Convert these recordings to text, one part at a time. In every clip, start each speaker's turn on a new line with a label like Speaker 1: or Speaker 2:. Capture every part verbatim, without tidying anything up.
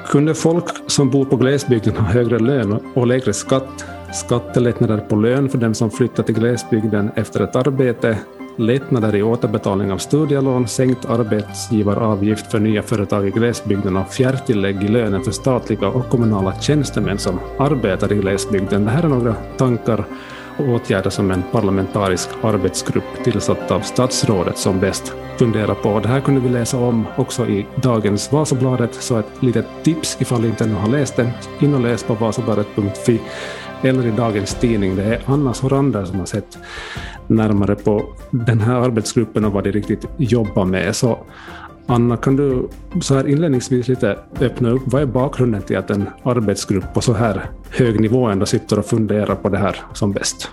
Speaker 1: Kunde folk som bor på glesbygden ha högre lön och lägre skatt, skattelättnader på lön för dem som flyttar till glesbygden efter ett arbete, lättnader i återbetalning av studielån, sänkt arbetsgivaravgift för nya företag i glesbygden och fjärrtillägg i lönen för statliga och kommunala tjänstemän som arbetar i glesbygden. Det här är några tankar och åtgärder som en parlamentarisk arbetsgrupp tillsatt av statsrådet som bäst funderar på. Det här kunde vi läsa om också i dagens Vasabladet, så ett litet tips ifall inte ännu har läst det, in och läs på vasabladet punkt fi eller i dagens tidning. Det är Anna Sorander som har sett närmare på den här arbetsgruppen och vad de riktigt jobbar med. Så Anna, kan du så här inledningsvis lite öppna upp, vad är bakgrunden till att en arbetsgrupp på så här hög nivå ändå sitter och funderar på det här som bäst?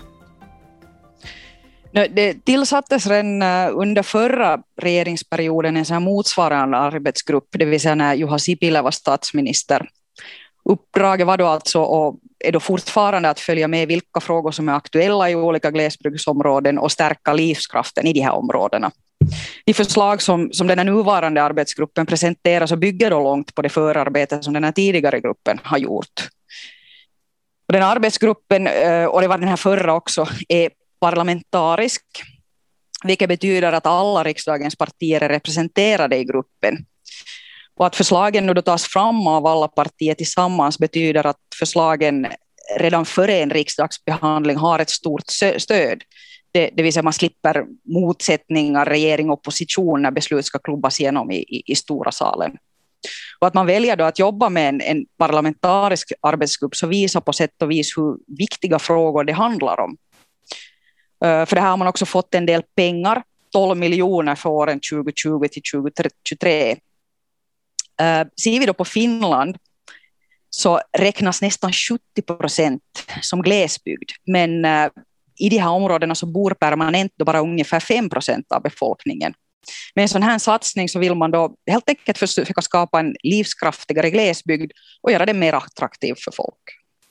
Speaker 2: Det tillsattes redan under förra regeringsperioden en så här motsvarande arbetsgrupp, det vill säga när Juha Sipilä var statsminister. Uppdraget var då alltså och är då fortfarande att följa med vilka frågor som är aktuella i olika glesbygdsområden och stärka livskraften i de här områdena. De förslag som, som den här nuvarande arbetsgruppen presenterar så bygger då långt på det förarbete som den här tidigare gruppen har gjort. Och den här arbetsgruppen, och det var den här förra också, är parlamentarisk, vilket betyder att alla riksdagens partier är representerade i gruppen. Och att förslagen nu då tas fram av alla partier tillsammans betyder att förslagen redan före en riksdagsbehandling har ett stort stöd. Det, det vill säga man slipper motsättningar, regering och opposition när beslut ska klubbas igenom i, i, i stora salen. Och att man väljer då att jobba med en, en parlamentarisk arbetsgrupp så visar på sätt och vis hur viktiga frågor det handlar om. Uh, för det här har man också fått en del pengar, tolv miljoner för åren tjugo tjugo till tjugo tjugotre. Uh, ser vi då på Finland så räknas nästan sjuttio procent som glesbygd, men uh, i de här områdena så bor permanent då bara ungefär fem procent av befolkningen. Med en sån här satsning så vill man då helt enkelt försöka skapa en livskraftigare glesbygd och göra det mer attraktivt för folk.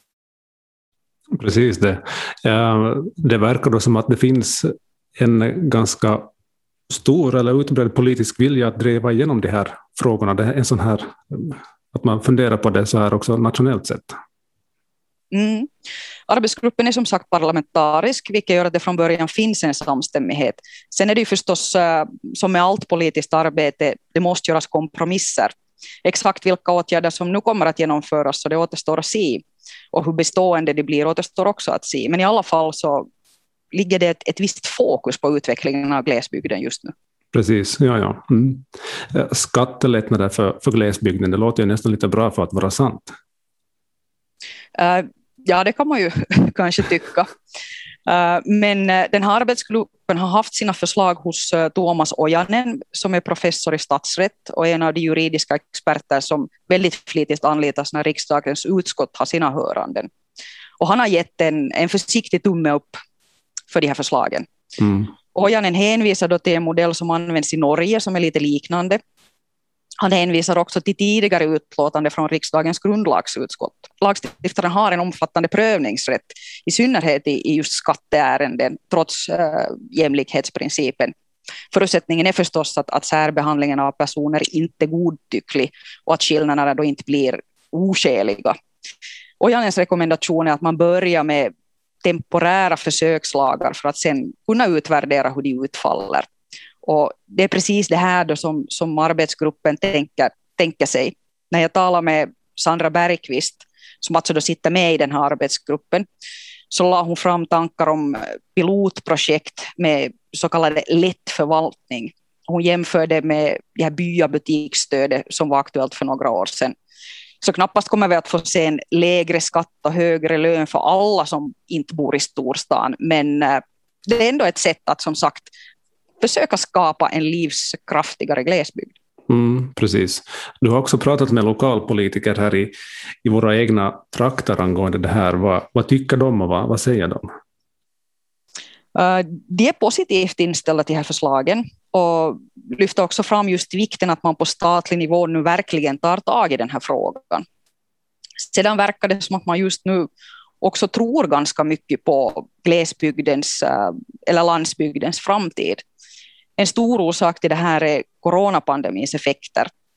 Speaker 1: Precis det. Det verkar då som att det finns en ganska stor eller utbredd politisk vilja att driva igenom de här frågorna. Det är en sån här, att man funderar på det så här också nationellt sett.
Speaker 2: Mm. Arbetsgruppen är som sagt parlamentarisk, vilket gör att det från början finns en samstämmighet. Sen är det ju förstås som med allt politiskt arbete, det måste göras kompromisser. Exakt vilka åtgärder som nu kommer att genomföras så det återstår att se. Och hur bestående det blir återstår också att se. Men i alla fall så ligger det ett, ett visst fokus på utvecklingen av glesbygden just nu.
Speaker 1: Precis, ja ja. Mm. Skattelättnader för, för glesbygden, det låter ju nästan lite bra för att vara sant.
Speaker 2: Uh, ja, det kan man ju kanske tycka. Uh, men uh, den här arbetsgruppen har haft sina förslag hos uh, Tuomas Ojanen som är professor i statsrätt och en av de juridiska experter som väldigt flitigt anlitas när riksdagens utskott har sina höranden. Och han har gett en, en försiktig tumme upp för de här förslagen. Mm. Ojanen hänvisar då till en modell som används i Norge som är lite liknande. Han hänvisar också till tidigare utlåtande från riksdagens grundlagsutskott. Lagstiftaren har en omfattande prövningsrätt, i synnerhet i, i just skatteärenden, trots äh, jämlikhetsprincipen. Förutsättningen är förstås att, att särbehandlingen av personer inte är godtycklig och att skillnaderna då inte blir oskäliga. Och Janens rekommendation är att man börjar med temporära försökslagar för att sen kunna utvärdera hur de utfaller. Och det är precis det här då som, som arbetsgruppen tänker, tänker sig. När jag talar med Sandra Bergqvist, som alltså då sitter med i den här arbetsgruppen, så la hon fram tankar om pilotprojekt med så kallad lätt förvaltning. Hon jämförde med det här byabutiksstödet som var aktuellt för några år sedan. Så knappast kommer vi att få se en lägre skatt och högre lön för alla som inte bor i storstan. Men det är ändå ett sätt att som sagt försöka skapa en livskraftigare glesbygd.
Speaker 1: Mm, precis. Du har också pratat med lokalpolitiker här i, i våra egna trakter angående det här. Vad, vad tycker de och vad, vad säger de?
Speaker 2: Uh, de är positivt inställda till de här förslagen och lyfter också fram just vikten att man på statlig nivå nu verkligen tar tag i den här frågan. Sedan verkar det som att man just nu också tror ganska mycket på glesbygdens uh, eller landsbygdens framtid. En stor orsak till det här är coronapandemins effekter.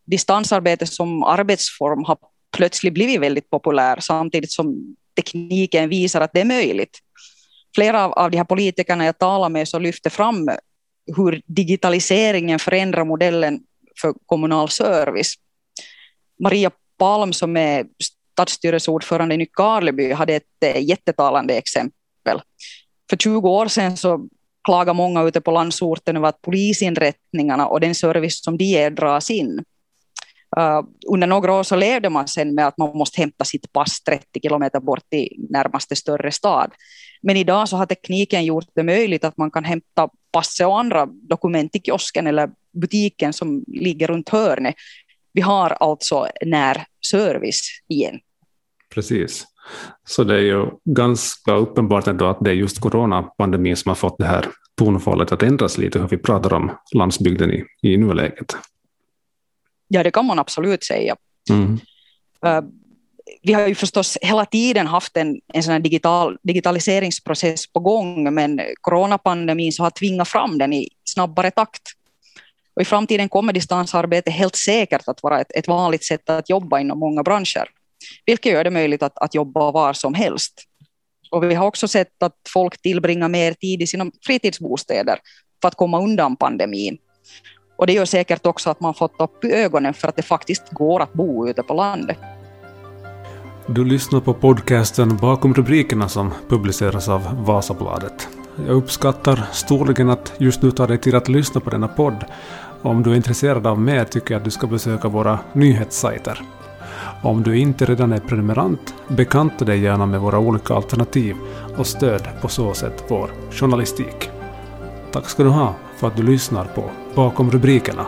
Speaker 2: distansarbete som arbetsform har plötsligt blivit väldigt populär samtidigt som tekniken visar att det är möjligt. Flera av de här politikerna jag talar med så lyfter fram hur digitaliseringen förändrar modellen för kommunal service. Maria Palm som är stadsstyrelseordförande i Nykarleby hade ett jättetalande exempel. För tjugo år sedan så klagar många ute på landsorten över att polisinrättningarna och den service som de ger dras in. Uh, under några år så levde man sen med att man måste hämta sitt pass trettio kilometer bort i närmaste större stad. Men idag så har tekniken gjort det möjligt att man kan hämta passet och andra dokument i kiosken eller butiken som ligger runt hörnet. Vi har alltså närservice igen.
Speaker 1: Precis. Så det är ju ganska uppenbart ändå att det är just coronapandemin som har fått det här tonfallet att ändras lite hur vi pratar om landsbygden i, i nuläget.
Speaker 2: Ja, det kan man absolut säga.
Speaker 1: Mm.
Speaker 2: Uh, vi har ju förstås hela tiden haft en, en sån här digital, digitaliseringsprocess på gång, men coronapandemin så har tvingat fram den i snabbare takt. Och i framtiden kommer distansarbete helt säkert att vara ett, ett vanligt sätt att jobba inom många branscher, vilket gör det möjligt att, att jobba var som helst. Och vi har också sett att folk tillbringar mer tid i sina fritidsbostäder för att komma undan pandemin. Och det gör säkert också att man fått upp ögonen för att det faktiskt går att bo ute på landet.
Speaker 1: Du lyssnar på podcasten Bakom rubrikerna som publiceras av Vasabladet. Jag uppskattar storligen att just nu tar dig tid att lyssna på denna podd. Om du är intresserad av mer tycker jag att du ska besöka våra nyhetssajter. Om du inte redan är prenumerant, bekanta dig gärna med våra olika alternativ och stöd på så sätt vår journalistik. Tack ska du ha för att du lyssnar på Bakom rubrikerna.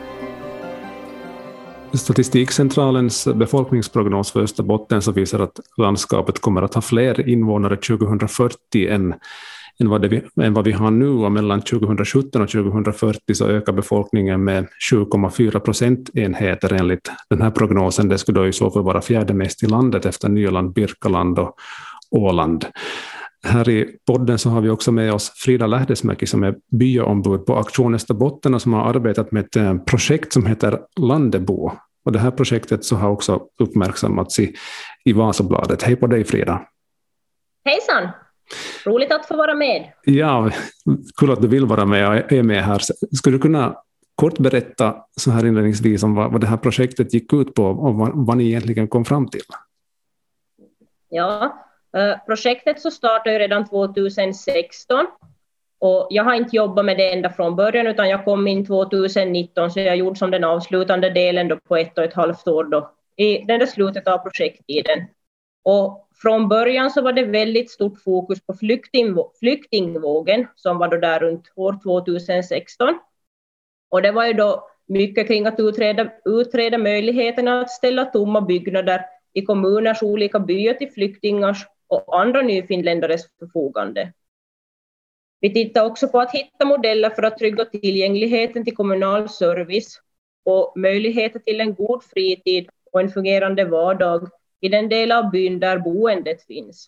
Speaker 1: Statistikcentralens befolkningsprognos för Österbotten så visar att landskapet kommer att ha fler invånare tjugohundrafyrtio än, än, vad det, än vad vi har nu, och mellan tjugohundrasjutton och tjugohundrafyrtio så ökar befolkningen med sju komma fyra procentenheter enligt den här prognosen. Det skulle då i så fall vara fjärde mest i landet efter Nyland, Birkaland och Åland. Här i podden så har vi också med oss Frida Lähdesmäki som är byaombud på Aktion Österbotten och som har arbetat med ett projekt som heter Landebo. Och det här projektet så har också uppmärksammats i, i Vasabladet. Hej på dig, Frida.
Speaker 3: Hejsan! Roligt att få vara med.
Speaker 1: Ja, kul att du vill vara med och är med här. Skulle du kunna kort berätta så här inledningsvis om vad, vad det här projektet gick ut på och vad, vad ni egentligen kom fram till?
Speaker 3: Ja, projektet så startade redan tjugohundrasexton och jag har inte jobbat med det ända från början utan jag kom in tjugonitton så jag gjorde som den avslutande delen då på ett och ett halvt år då, i den där slutet av projekttiden. Och från början så var det väldigt stort fokus på flykting, flyktingvågen som var då där runt år tjugohundrasexton. Och det var ju då mycket kring att utreda, utreda möjligheterna att ställa tomma byggnader i kommuners olika byar till flyktingars och andra nyfinländares förfogande. Vi tittar också på att hitta modeller för att trygga tillgängligheten till kommunal service och möjligheter till en god fritid och en fungerande vardag i den del av byn där boendet finns.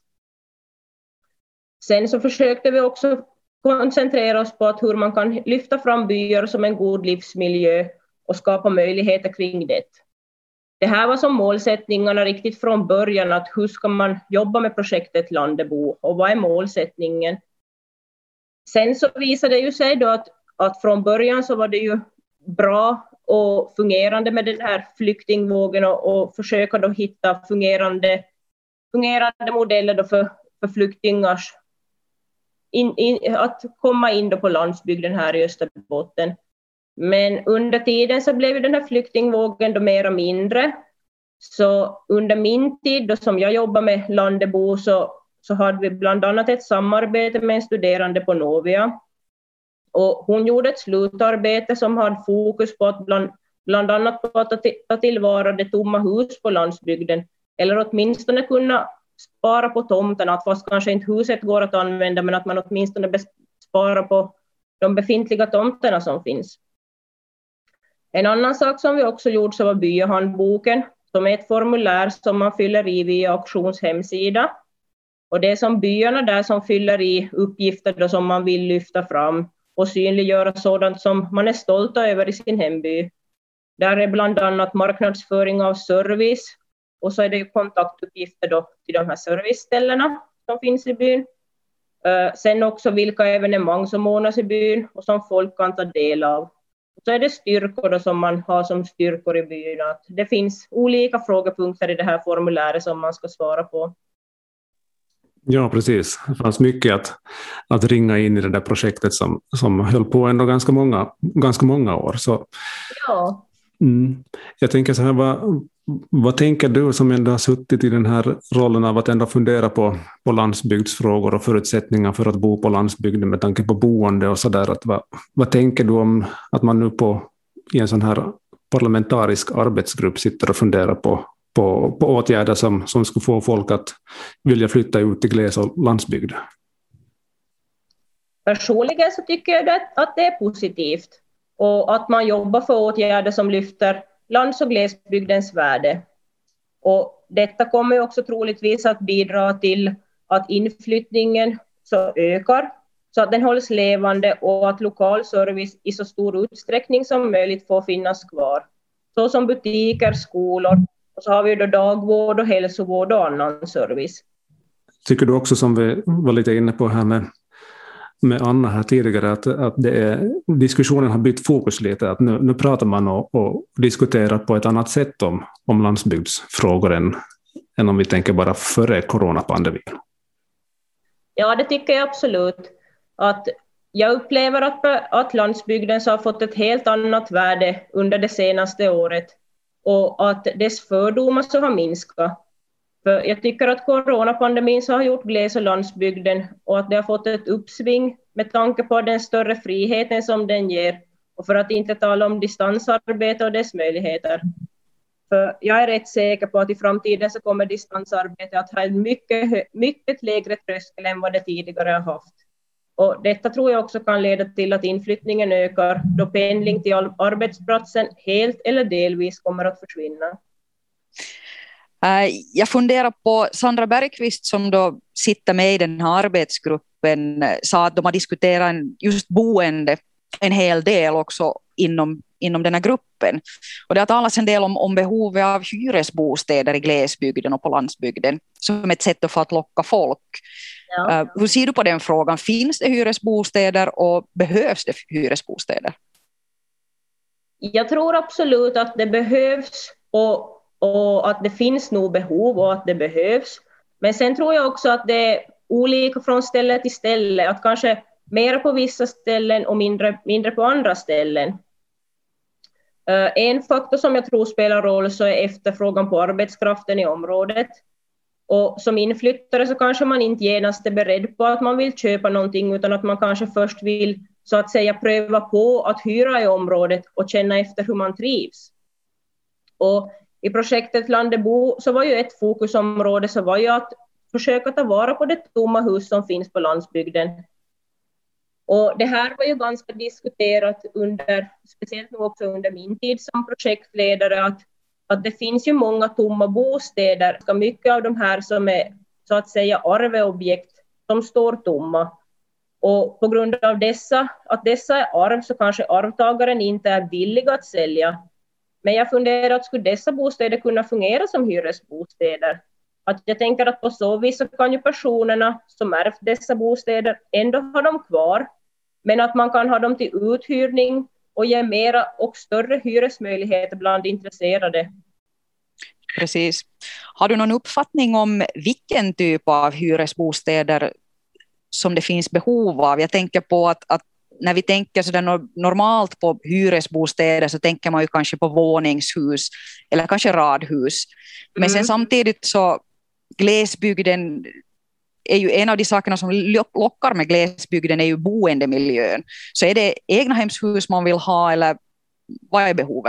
Speaker 3: Sen så försökte vi också koncentrera oss på att hur man kan lyfta fram byar som en god livsmiljö och skapa möjligheter kring det. Det här var som målsättningarna riktigt från början, att hur ska man jobba med projektet Landebo och vad är målsättningen? Sen så visade det ju sig då att, att från början så var det ju bra och fungerande med den här flyktingvågen och, och försöka då hitta fungerande, fungerande modeller då för, för flyktingars in, in, att komma in då på landsbygden här i Österbotten. Men under tiden så blev den här flyktingvågen då mer och mindre. Så under min tid då som jag jobbar med Landebo så, så hade vi bland annat ett samarbete med en studerande på Novia. Och hon gjorde ett slutarbete som hade fokus på att bland, bland annat på att ta tillvara det tomma hus på landsbygden. Eller åtminstone kunna spara på tomterna, att fast kanske inte huset går att använda men att man åtminstone sparar på de befintliga tomterna som finns. En annan sak som vi också gjort så var byahandboken, som är ett formulär som man fyller i via Aktions hemsida. Och det är som byarna där som fyller i uppgifter då som man vill lyfta fram och synliggöra sådant som man är stolta över i sin hemby. Där är bland annat marknadsföring av service och så är det ju kontaktuppgifter då till de här serviceställena som finns i byn. Sen också vilka evenemang som ordnas i byn och som folk kan ta del av. Så är det styrkor då som man har som styrkor i byn. Att det finns olika frågepunkter i det här formuläret som man ska svara på.
Speaker 1: Ja, precis. Det fanns mycket att, att ringa in i det där projektet som, som höll på ändå ganska många, ganska många år. Så,
Speaker 3: ja.
Speaker 1: mm, jag tänker så här, vad, vad tänker du som ändå har suttit i den här rollen av att ändå fundera på, på landsbygdsfrågor och förutsättningar för att bo på landsbygden med tanke på boende och sådär. Vad, vad tänker du om att man nu på, i en sån här parlamentarisk arbetsgrupp sitter och funderar på På, på åtgärder som, som skulle få folk att vilja flytta ut till gles- och landsbygd?
Speaker 3: Personligen så tycker jag det, att det är positivt och att man jobbar för åtgärder som lyfter lands- och glesbygdens värde. Och detta kommer också troligtvis att bidra till att inflyttningen så ökar så att den hålls levande och att lokal service i så stor utsträckning som möjligt får finnas kvar. Så som butiker, skolor. Och så har vi då dagvård och hälsovård och annan service.
Speaker 1: Tycker du också, som vi var lite inne på här med, med Anna här tidigare, att, att det är, diskussionen har bytt fokus lite. Att nu, nu pratar man och, och diskuterar på ett annat sätt om, om landsbygdsfrågor än, än om vi tänker bara före coronapandemin.
Speaker 3: Ja, det tycker jag absolut. Att jag upplever att, att landsbygden så har fått ett helt annat värde under det senaste året. Och att dess fördomar så har minskat. För jag tycker att coronapandemin så har gjort gles- och landsbygden och att det har fått ett uppsving med tanke på den större friheten som den ger. Och för att inte tala om distansarbete och dess möjligheter. För jag är rätt säker på att i framtiden så kommer distansarbete att ha en mycket, mycket lägre tröskel än vad det tidigare har haft. Och detta tror jag också kan leda till att inflyttningen ökar då pendling till arbetsplatsen helt eller delvis kommer att försvinna.
Speaker 2: Jag funderar på Sandra Bergqvist som då sitter med i den här arbetsgruppen sa att de har diskuterat just boende en hel del också inom, inom den här gruppen. Och det har talats en del om, om behovet av hyresbostäder i glesbygden och på landsbygden som ett sätt för att locka folk. Ja. Uh, hur ser du på den frågan? Finns det hyresbostäder och behövs det hyresbostäder?
Speaker 3: Jag tror absolut att det behövs och, och att det finns nog behov och att det behövs. Men sen tror jag också att det är olika från ställe till ställe. Att kanske mer på vissa ställen och mindre, mindre på andra ställen. Uh, en faktor som jag tror spelar roll så är efterfrågan på arbetskraften i området. Och som inflyttare så kanske man inte genast är beredd på att man vill köpa någonting utan att man kanske först vill så att säga pröva på att hyra i området och känna efter hur man trivs. Och i projektet Landebo så var ju ett fokusområde så var ju att försöka ta vara på det tomma hus som finns på landsbygden. Och det här var ju ganska diskuterat under, speciellt nu också under min tid som projektledare, att att det finns ju många tomma bostäder, så mycket av de här som är så att säga arveobjekt som står tomma. Och på grund av dessa, att dessa är arv så kanske arvtagaren inte är villig att sälja. Men jag funderar att skulle dessa bostäder kunna fungera som hyresbostäder? Att jag tänker att på så vis så kan ju personerna som ärvt dessa bostäder ändå ha dem kvar. Men att man kan ha dem till uthyrning och ge mera och större hyresmöjligheter bland intresserade.
Speaker 2: Precis. Har du någon uppfattning om vilken typ av hyresbostäder som det finns behov av? Jag tänker på att, att när vi tänker så där normalt på hyresbostäder så tänker man ju kanske på våningshus eller kanske radhus. Men mm. sen samtidigt så glesbygden är ju en av de sakerna som lockar med glesbygden är ju boendemiljön. Så är det egna hemshus man vill ha eller vad är behovet?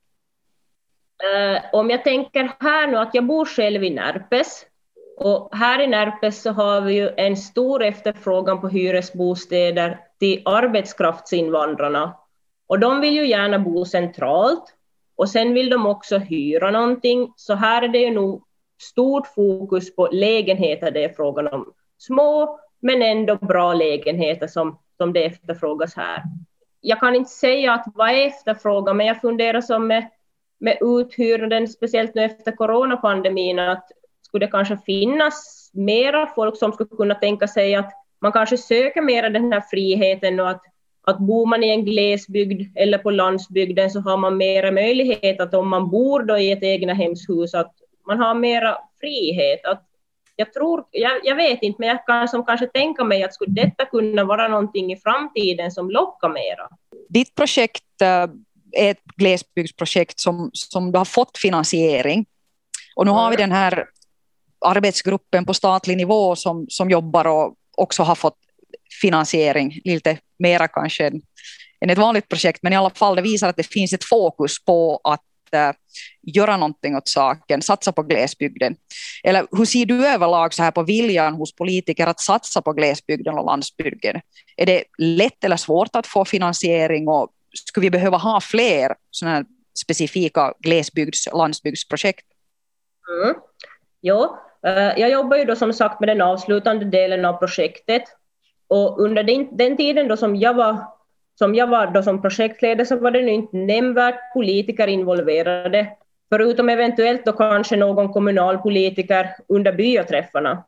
Speaker 3: Uh, om jag tänker här nu att jag bor själv i Närpes och här i Närpes så har vi ju en stor efterfrågan på hyresbostäder till arbetskraftsinvandrarna och de vill ju gärna bo centralt och sen vill de också hyra någonting, så här är det ju nog stort fokus på lägenheter. Det är frågan om små men ändå bra lägenheter som, som det efterfrågas här. jag kan inte säga att vad är efterfrågan, men jag funderar som med, med uthyrningen, speciellt nu efter coronapandemin, att skulle det kanske finnas mera folk som skulle kunna tänka sig att man kanske söker mera den här friheten, och att, att bor man i en glesbygd eller på landsbygden så har man mera möjlighet att om man bor då i ett egna hemshus att man har mera frihet. Att jag tror, jag, jag vet inte, men jag kan som kanske tänka mig att skulle detta kunna vara någonting i framtiden som lockar mera.
Speaker 2: Ditt projekt är ett glesbygdsprojekt som, som du har fått finansiering. Och nu har vi den här arbetsgruppen på statlig nivå som, som jobbar och också har fått finansiering, lite mera kanske än, än ett vanligt projekt, men i alla fall det visar att det finns ett fokus på att uh, göra någonting åt saken, satsa på glesbygden. Eller hur ser du överlag så här på viljan hos politiker att satsa på glesbygden och landsbygden? Är det lätt eller svårt att få finansiering, och skulle vi behöva ha fler sådana här specifika glesbygds- och landsbygdsprojekt?
Speaker 3: Mm. Ja, jag jobbar ju då som sagt med den avslutande delen av projektet, och under den, den tiden då som jag var, som jag var då som projektledare så var det nu inte nämnvärt politiker involverade, förutom eventuellt då kanske någon kommunalpolitiker under byaträffarna.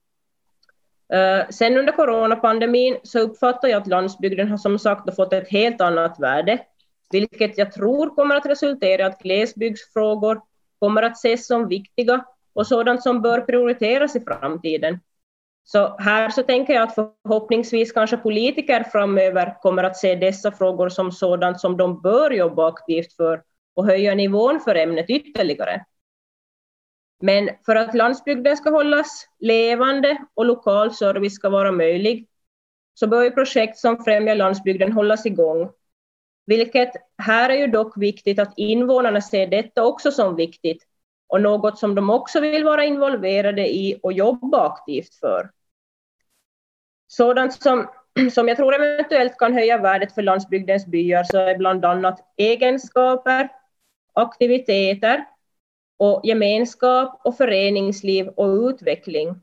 Speaker 3: Sen under coronapandemin så uppfattar jag att landsbygden har som sagt fått ett helt annat värde, vilket jag tror kommer att resultera i att glesbygdsfrågor kommer att ses som viktiga och sådant som bör prioriteras i framtiden. Så här så tänker jag att förhoppningsvis kanske politiker framöver kommer att se dessa frågor som sådant som de bör jobba aktivt för och höja nivån för ämnet ytterligare. Men för att landsbygden ska hållas levande och lokal service ska vara möjlig så bör ju projekt som främjar landsbygden hållas igång. Vilket här är ju dock viktigt att invånarna ser detta också som viktigt och något som de också vill vara involverade i och jobba aktivt för. Sådant som, som jag tror eventuellt kan höja värdet för landsbygdens byar så är bland annat egenskaper, aktiviteter och gemenskap och föreningsliv och utveckling.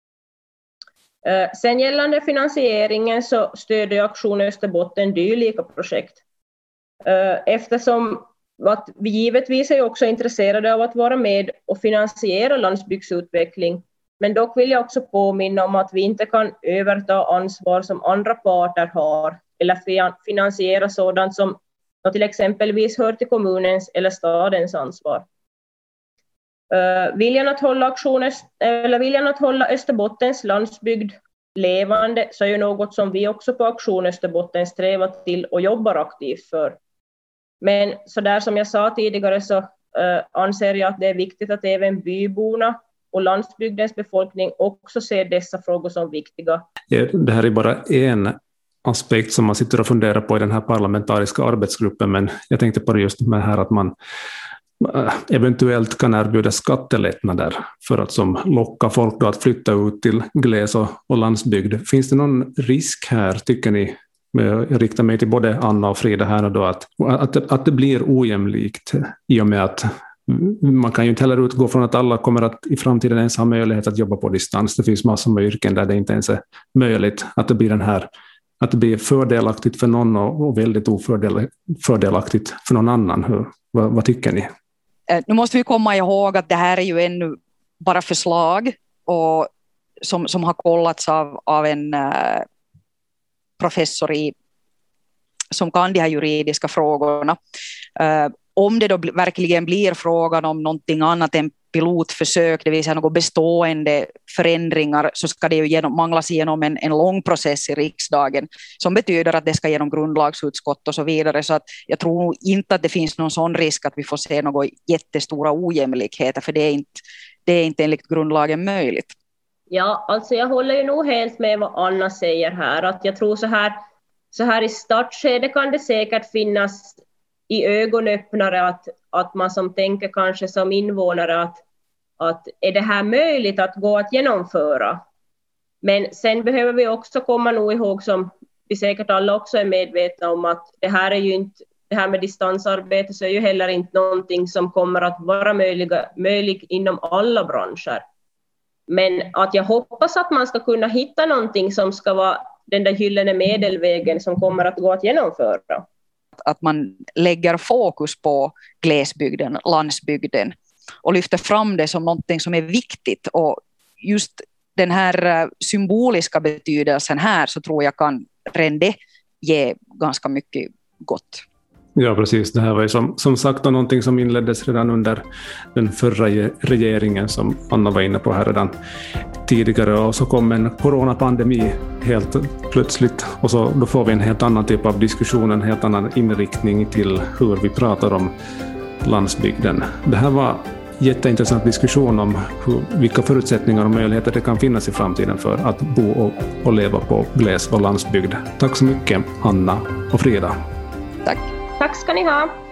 Speaker 3: Sen gällande finansieringen så stöder Aktion Österbotten dylika projekt. Eftersom att vi givetvis är också intresserade av att vara med och finansiera landsbygdsutveckling. Men dock vill jag också påminna om att vi inte kan överta ansvar som andra parter har eller finansiera sådant som till exempelvis hör till kommunens eller stadens ansvar. Uh, viljan att hålla aktioner, eller viljan att hålla Österbottens landsbygd levande så är ju något som vi också på Aktion Österbotten strävar till och jobbar aktivt för. Men så där som jag sa tidigare så uh, anser jag att det är viktigt att även byborna och landsbygdens befolkning också ser dessa frågor som viktiga.
Speaker 1: Ja, det här är bara en aspekt som man sitter och funderar på i den här parlamentariska arbetsgruppen, men jag tänkte på det just med här att man eventuellt kan erbjuda skattelättnader för att som locka folk då att flytta ut till gles och, och landsbygd. Finns det någon risk här, tycker ni? Jag riktar mig till både Anna och Frida här och då, att, att, att det blir ojämlikt i och med att man kan ju inte heller utgå från att alla kommer att i framtiden ens ha möjlighet att jobba på distans. Det finns massor med yrken där det inte ens är möjligt att det blir den här, att det blir fördelaktigt för någon och, och väldigt ofördelaktigt för någon annan. Hur, vad, vad tycker ni?
Speaker 2: Nu måste vi komma ihåg att det här är ju ännu bara förslag och som, som har kollats av, av en uh, professor i, som kan de här juridiska frågorna. Uh, om det då bl- verkligen blir frågan om någonting annat än pilotförsök, det vill säga några bestående förändringar, så ska det ju genom, manglas igenom en, en lång process i riksdagen som betyder att det ska genom grundlagsutskott och så vidare. Så att jag tror inte att det finns någon sån risk att vi får se några jättestora ojämlikheter, för det är inte, det är inte enligt grundlagen möjligt.
Speaker 3: Ja, alltså jag håller ju nog helt med vad Anna säger här. Att jag tror så här, så här i startskedet kan det säkert finnas i ögonöppnare att, att man som tänker kanske som invånare att, att är det här möjligt att gå att genomföra? Men sen behöver vi också komma nog ihåg, som vi säkert alla också är medvetna om, att det här är ju inte, det här med distansarbete så är ju heller inte någonting som kommer att vara möjliga, möjligt inom alla branscher. Men att jag hoppas att man ska kunna hitta någonting som ska vara den där gyllene medelvägen som kommer att gå att genomföra.
Speaker 2: Att man lägger fokus på glesbygden, landsbygden och lyfter fram det som någonting som är viktigt. Och just den här symboliska betydelsen här så tror jag kan redan det ge ganska mycket gott.
Speaker 1: Ja, precis. Det här var ju som, som sagt någonting som inleddes redan under den förra regeringen som Anna var inne på här redan tidigare, och så kom en coronapandemi helt plötsligt och så då får vi en helt annan typ av diskussion, en helt annan inriktning till hur vi pratar om landsbygden. Det här var jätteintressant diskussion om hur, vilka förutsättningar och möjligheter det kan finnas i framtiden för att bo och, och leva på gles- och landsbygd. Tack så mycket Anna och Frida.
Speaker 2: Tack.
Speaker 3: Tack ska ni ha.